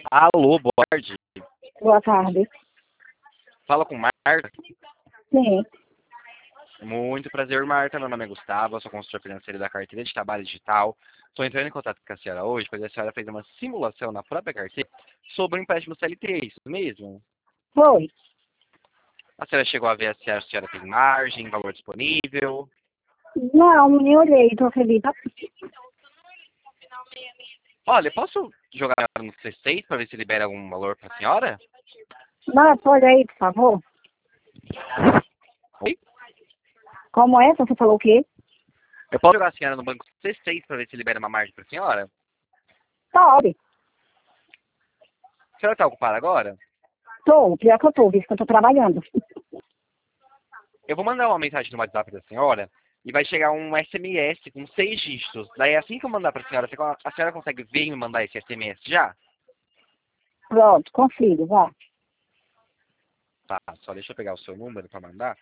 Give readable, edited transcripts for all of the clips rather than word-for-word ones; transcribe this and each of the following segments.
Alô, boa tarde. Boa tarde. Fala com Marta. Sim. Muito prazer, Marta. Meu nome é Gustavo, eu sou consultor financeiro da carteira de trabalho digital. Estou entrando em contato com a senhora hoje, pois a senhora fez uma simulação na própria carteira sobre o empréstimo CLT, é isso mesmo? Foi. A senhora chegou a ver se a senhora tem margem, valor disponível? Não, nem olhei, tu acredita? Olha, posso jogar no C6 para ver se libera algum valor para a senhora? Não, tu olha aí, por favor. Oi? Como é? Você falou o quê? Eu posso jogar a senhora no banco C6 para ver se libera uma margem para a senhora? Pode. A senhora está ocupada agora? Pior que eu tô, visto que eu tô trabalhando. Eu vou mandar uma mensagem no WhatsApp da senhora e vai chegar um SMS com 6 dígitos. Daí assim que eu mandar para a senhora, a senhora consegue ver e me mandar esse SMS já? Pronto, consigo, vá. Tá, só deixa eu pegar o seu número para mandar.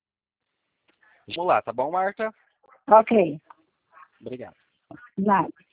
Vamos lá, tá bom, Marta? Ok. Obrigado. Nada.